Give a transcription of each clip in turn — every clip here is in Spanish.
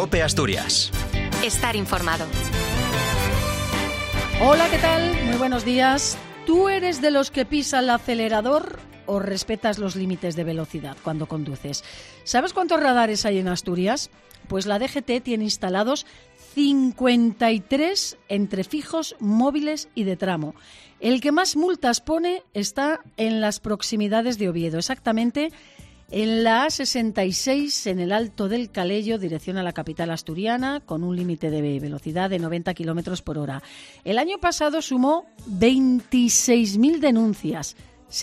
COPE Asturias. Estar informado. Hola, ¿qué tal? Muy buenos días. ¿Tú eres de los que pisa el acelerador o respetas los límites de velocidad cuando conduces? ¿Sabes cuántos radares hay en Asturias? Pues la DGT tiene instalados 53 entre fijos, móviles y de tramo. El que más multas pone está en las proximidades de Oviedo, exactamente en la A66, en el Alto del Calello, dirección a la capital asturiana, con un límite de velocidad de 90 kilómetros por hora. El año pasado sumó 26.000 denuncias,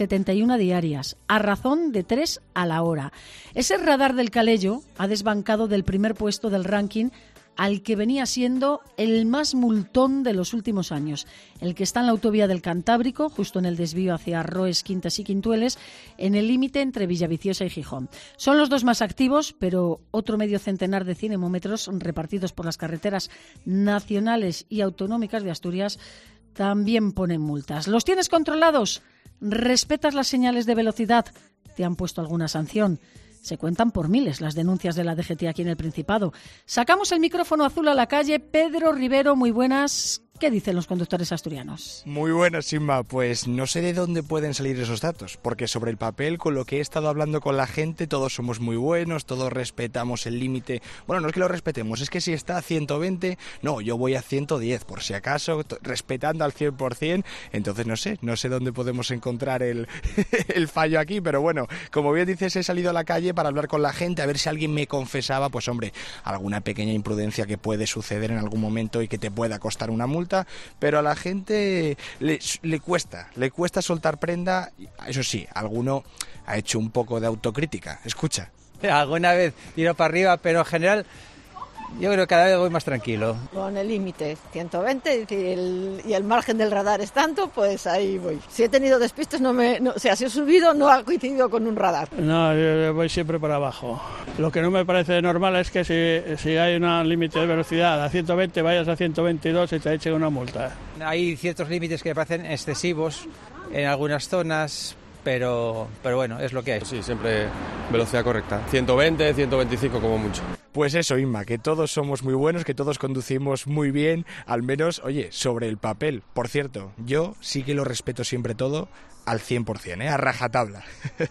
71 diarias, a razón de 3 a la hora. Ese radar del Calello ha desbancado del primer puesto del ranking al que venía siendo el más multón de los últimos años, el que está en la autovía del Cantábrico, justo en el desvío hacia Arroes, Quintas y Quintueles, en el límite entre Villaviciosa y Gijón. Son los dos más activos, pero otro medio centenar de cinemómetros repartidos por las carreteras nacionales y autonómicas de Asturias también ponen multas. ¿Los tienes controlados? ¿Respetas las señales de velocidad? ¿Te han puesto alguna sanción? Se cuentan por miles las denuncias de la DGT aquí en el Principado. Sacamos el micrófono azul a la calle. Pedro Rivero, muy buenas. ¿Qué dicen los conductores asturianos? Muy buenas, Inma. Pues no sé de dónde pueden salir esos datos, porque sobre el papel, con lo que he estado hablando con la gente, todos somos muy buenos, todos respetamos el límite. Bueno, no es que lo respetemos, es que si está a 120, no, yo voy a 110, por si acaso, respetando al 100%. Entonces no sé dónde podemos encontrar el fallo aquí, pero bueno, como bien dices, he salido a la calle para hablar con la gente, a ver si alguien me confesaba, pues hombre, alguna pequeña imprudencia que puede suceder en algún momento y que te pueda costar una multa. Pero a la gente le cuesta soltar prenda. Eso sí, alguno ha hecho un poco de autocrítica. Escucha. Alguna vez tiro para arriba, pero en general yo creo que cada vez voy más tranquilo. Con el límite 120 y el margen del radar es tanto, pues ahí voy. Si he tenido despistes, si he subido, no ha coincidido con un radar. No, yo voy siempre por abajo. Lo que no me parece normal es que si hay un límite de velocidad a 120, vayas a 122 y te echen una multa. Hay ciertos límites que me parecen excesivos en algunas zonas, pero bueno, es lo que hay. Sí, siempre velocidad correcta. 120, 125 como mucho. Pues eso, Inma, que todos somos muy buenos, que todos conducimos muy bien, al menos, oye, sobre el papel. Por cierto, yo sí que lo respeto siempre todo al 100%, a rajatabla.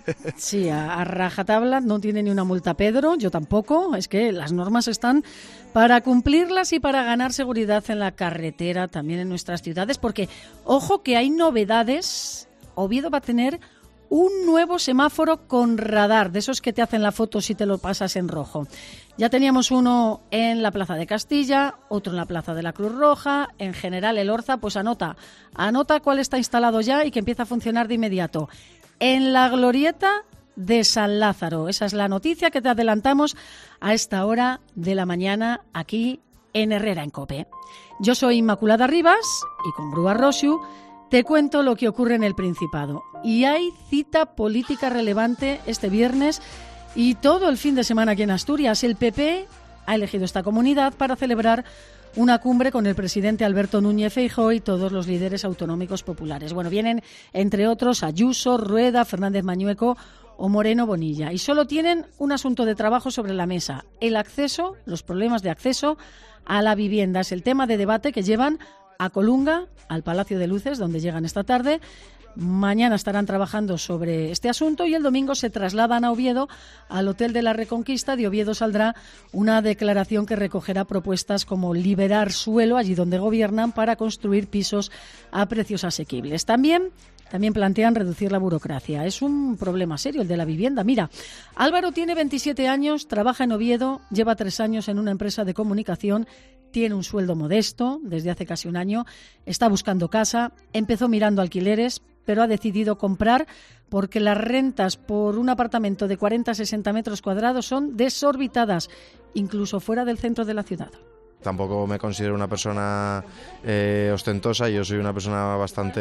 Sí, a rajatabla, no tiene ni una multa Pedro, yo tampoco. Es que las normas están para cumplirlas y para ganar seguridad en la carretera, también en nuestras ciudades, porque, ojo, que hay novedades. Oviedo va a tener un nuevo semáforo con radar, de esos que te hacen la foto si te lo pasas en rojo. Ya teníamos uno en la Plaza de Castilla, otro en la Plaza de la Cruz Roja, en general el Orza, pues anota cuál está instalado ya y que empieza a funcionar de inmediato. En la Glorieta de San Lázaro, esa es la noticia que te adelantamos a esta hora de la mañana aquí en Herrera en COPE. Yo soy Inmaculada Rivas y con Grúa Rosiu te cuento lo que ocurre en el Principado. Y hay cita política relevante este viernes y todo el fin de semana aquí en Asturias. El PP ha elegido esta comunidad para celebrar una cumbre con el presidente Alberto Núñez Feijóo y todos los líderes autonómicos populares. Bueno, vienen entre otros Ayuso, Rueda, Fernández Mañueco o Moreno Bonilla. Y solo tienen un asunto de trabajo sobre la mesa: el acceso, los problemas de acceso a la vivienda. Es el tema de debate que llevan a Colunga, al Palacio de Luces, donde llegan esta tarde. Mañana estarán trabajando sobre este asunto y el domingo se trasladan a Oviedo, al Hotel de la Reconquista. De Oviedo saldrá una declaración que recogerá propuestas como liberar suelo allí donde gobiernan para construir pisos a precios asequibles. También plantean reducir la burocracia. Es un problema serio el de la vivienda. Mira, Álvaro tiene 27 años, trabaja en Oviedo, lleva 3 años en una empresa de comunicación, tiene un sueldo modesto desde hace casi un año, está buscando casa, empezó mirando alquileres, pero ha decidido comprar porque las rentas por un apartamento de 40 a 60 metros cuadrados son desorbitadas, incluso fuera del centro de la ciudad. Tampoco me considero una persona ostentosa, yo soy una persona bastante,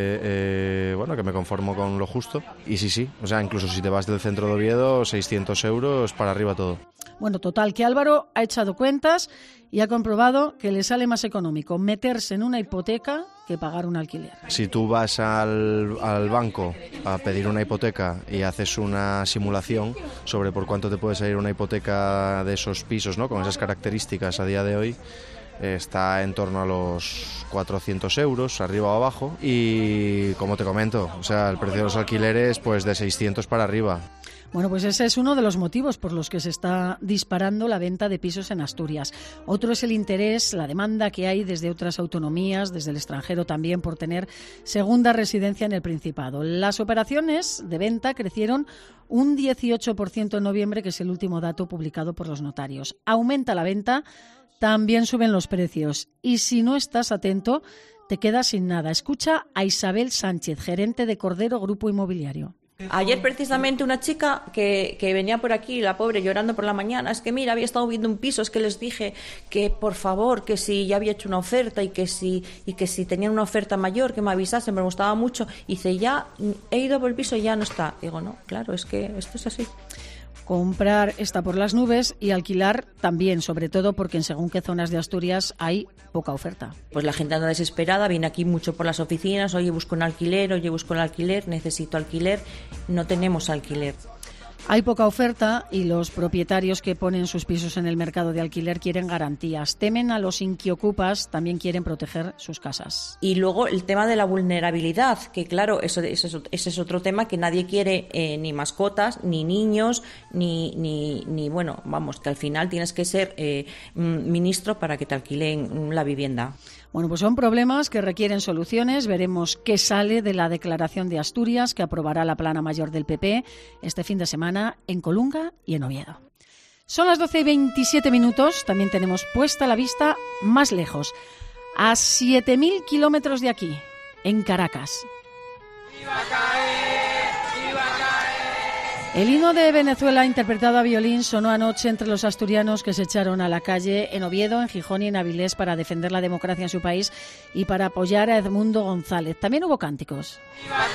que me conformo con lo justo. Y sí, o sea, incluso si te vas del centro de Oviedo, 600 euros para arriba todo. Bueno, total, que Álvaro ha echado cuentas y ha comprobado que le sale más económico meterse en una hipoteca que pagar un alquiler. Si tú vas al banco a pedir una hipoteca y haces una simulación sobre por cuánto te puede salir una hipoteca de esos pisos, ¿no?, con esas características a día de hoy, está en torno a los 400 euros, arriba o abajo, y como te comento, o sea, el precio de los alquileres pues de 600 para arriba. Bueno, pues ese es uno de los motivos por los que se está disparando la venta de pisos en Asturias. Otro es el interés, la demanda que hay desde otras autonomías, desde el extranjero también, por tener segunda residencia en el Principado. Las operaciones de venta crecieron un 18% en noviembre, que es el último dato publicado por los notarios. Aumenta la venta, también suben los precios. Y si no estás atento, te quedas sin nada. Escucha a Isabel Sánchez, gerente de Cordero Grupo Inmobiliario. Ayer precisamente una chica que venía por aquí, la pobre, llorando por la mañana, es que mira, había estado viendo un piso, es que les dije que por favor, que si ya había hecho una oferta y que si tenían una oferta mayor, que me avisasen, me gustaba mucho. Y dice, ya he ido por el piso y ya no está. Digo, no, claro, es que esto es así. Comprar está por las nubes y alquilar también, sobre todo porque en según qué zonas de Asturias hay poca oferta. Pues la gente anda desesperada, viene aquí mucho por las oficinas, oye, busco un alquiler, necesito alquiler, no tenemos alquiler. Hay poca oferta y los propietarios que ponen sus pisos en el mercado de alquiler quieren garantías. Temen a los inquiocupas, también quieren proteger sus casas. Y luego el tema de la vulnerabilidad, que claro, ese es otro tema, que nadie quiere ni mascotas, ni niños, ni bueno, vamos, que al final tienes que ser ministro para que te alquilen la vivienda. Bueno, pues son problemas que requieren soluciones. Veremos qué sale de la declaración de Asturias que aprobará la plana mayor del PP este fin de semana en Colunga y en Oviedo. Son las 12:27. También tenemos puesta la vista más lejos, a 7.000 kilómetros de aquí, en Caracas. El himno de Venezuela, interpretado a violín, sonó anoche entre los asturianos que se echaron a la calle en Oviedo, en Gijón y en Avilés para defender la democracia en su país y para apoyar a Edmundo González. También hubo cánticos. Iba a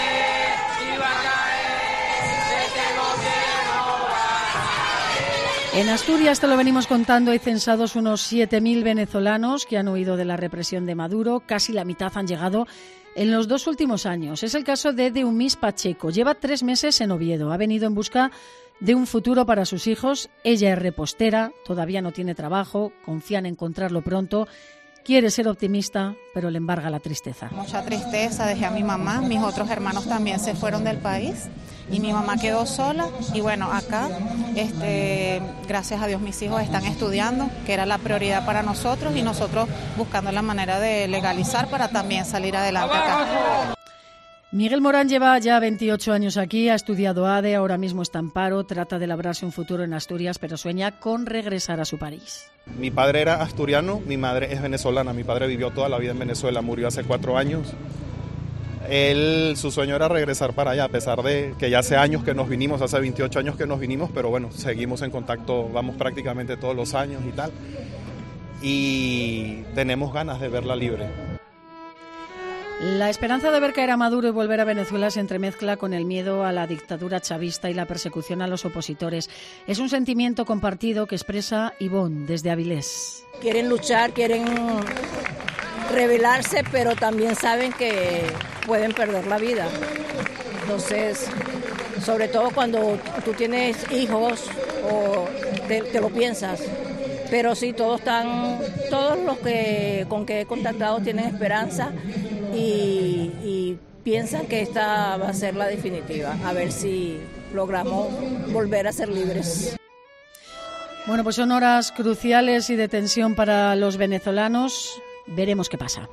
caer, este gobierno va a caer. En Asturias, te lo venimos contando, hay censados unos 7.000 venezolanos que han huido de la represión de Maduro. Casi la mitad han llegado en los 2 últimos años. Es el caso de Deumis Pacheco. Lleva 3 meses en Oviedo. Ha venido en busca de un futuro para sus hijos. Ella es repostera, todavía no tiene trabajo, confía en encontrarlo pronto. Quiere ser optimista, pero le embarga la tristeza. Mucha tristeza, dejé a mi mamá, mis otros hermanos también se fueron del país y mi mamá quedó sola. Y bueno, acá, gracias a Dios, mis hijos están estudiando, que era la prioridad para nosotros, y nosotros buscando la manera de legalizar para también salir adelante acá. Miguel Morán lleva ya 28 años aquí, ha estudiado ADE, ahora mismo está en paro, trata de labrarse un futuro en Asturias, pero sueña con regresar a su país. Mi padre era asturiano, mi madre es venezolana, mi padre vivió toda la vida en Venezuela, murió hace 4 años. Su sueño era regresar para allá, a pesar de que ya hace años que nos vinimos, hace 28 años que nos vinimos, pero bueno, seguimos en contacto, vamos prácticamente todos los años y tal. Y tenemos ganas de verla libre. La esperanza de ver caer a Maduro y volver a Venezuela se entremezcla con el miedo a la dictadura chavista y la persecución a los opositores. Es un sentimiento compartido que expresa Ivonne desde Avilés. Quieren luchar, quieren rebelarse, pero también saben que pueden perder la vida. Entonces, sobre todo cuando tú tienes hijos o te lo piensas. Pero sí, todos los que con que he contactado tienen esperanza y piensan que esta va a ser la definitiva. A ver si logramos volver a ser libres. Bueno, pues son horas cruciales y de tensión para los venezolanos. Veremos qué pasa.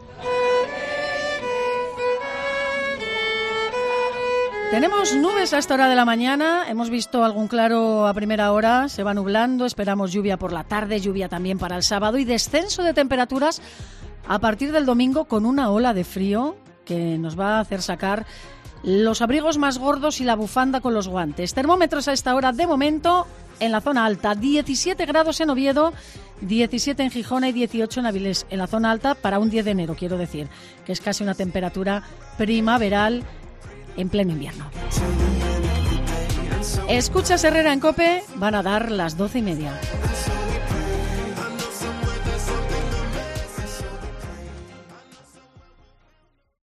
Tenemos nubes a esta hora de la mañana, hemos visto algún claro a primera hora, se va nublando, esperamos lluvia por la tarde, lluvia también para el sábado y descenso de temperaturas a partir del domingo con una ola de frío que nos va a hacer sacar los abrigos más gordos y la bufanda con los guantes. Termómetros a esta hora de momento en la zona alta, 17 grados en Oviedo, 17 en Gijón y 18 en Avilés, en la zona alta para un 10 de enero, quiero decir, que es casi una temperatura primaveral en pleno invierno. Escuchas Herrera en COPE, van a dar las 12:30.